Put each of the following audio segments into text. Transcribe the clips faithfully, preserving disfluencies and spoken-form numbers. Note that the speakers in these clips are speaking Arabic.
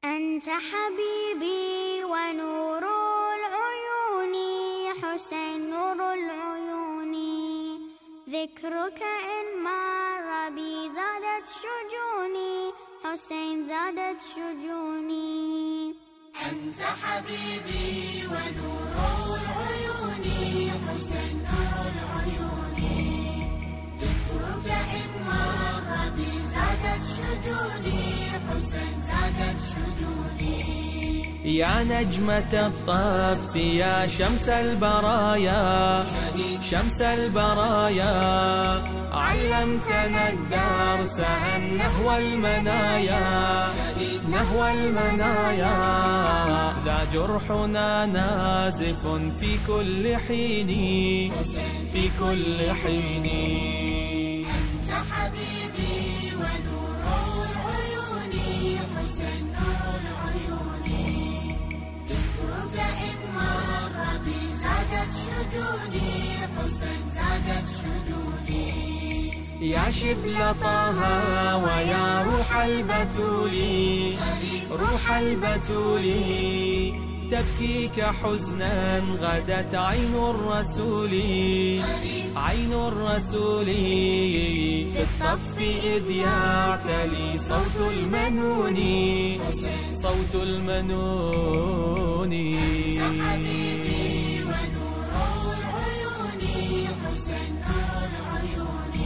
أنت حبيبي ونور العيون، حسين نور العيون، ذكرك إن مر بي زادت شجوني، حسين زادت شجوني. أنت حبيبي ونور العيون، حسين نور العيون، ذكرك إن مر بي زادت شجوني، حسين زادت شجوني. يا نجمة الطف يا شمس البرايا، شمس البرايا، علمتنا الدرس أن نهوى المنايا، نهوى المنايا، ذا جرحنا نازف في كل حين، في كل حين. أنت حبيبي ونور العيون، حسين نور العيون، ذكرك إن مر بي زادت شجوني، حسين زادت شجوني. يا شبل طه ويا روح البتول، روح البتول، تبكيك حزنا غدت عين الرسول، عين الرسول، في الطف إذ يعتلي صوت المنون، صوت المنون. أنت حبيبي ونور العيون، حسين نور العيون،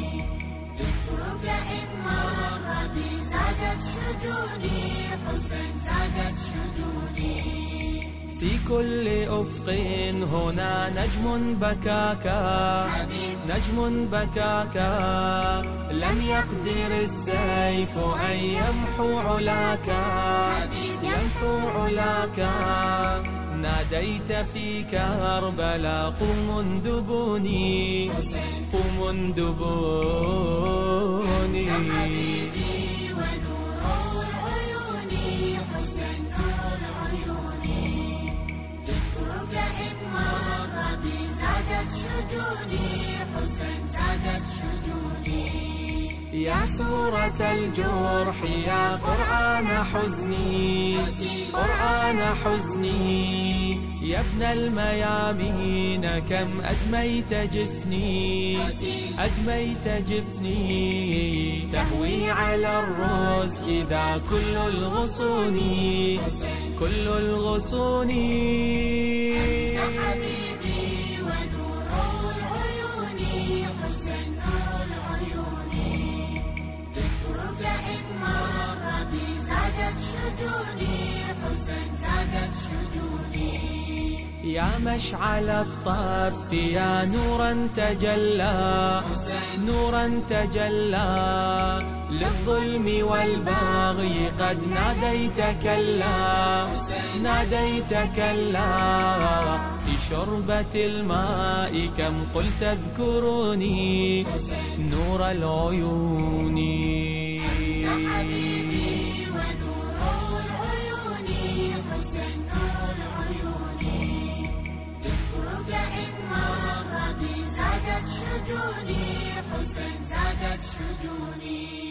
ذكرك إن مر بي زادت شجوني، حسين زادت شجوني. في كل أفق هنا نجم بكاكا، نجم بكاكا، لم يقدر السيف أن يمحو علاكا، يمحو علاكا. ناديت في كربلاء قوم اندبوني، قوم اندبوني. حبيبي ونور العيون، حسين نور العيون، ذكرك إن مر بي زادت شجوني، حسين زادت شجوني. يا سورة الجرح يا قرآن حزني، قرآن حزني، يا ابن الميامين كم أدميت جفني، أدميت جفني، تهوي على الرز إذا كل الغصون، كل الغصون. أنت حبيبي ونور العيون، حسين نور العيون، ذكرك إن مر بي زادت شجوني، حسين زادت شجوني. يا مشعل الطف يا نورا تجلى، نورا تجلى، للظلم والبغي قد ناديت كلا، ناديت كلا. في شربة الماء كم قلت اذكروني، نور العيون. أنت حبيبي ونور العيون، حسين نور العيون، ذكرك إن مر بي زادت شجوني، حسين زادت شجوني.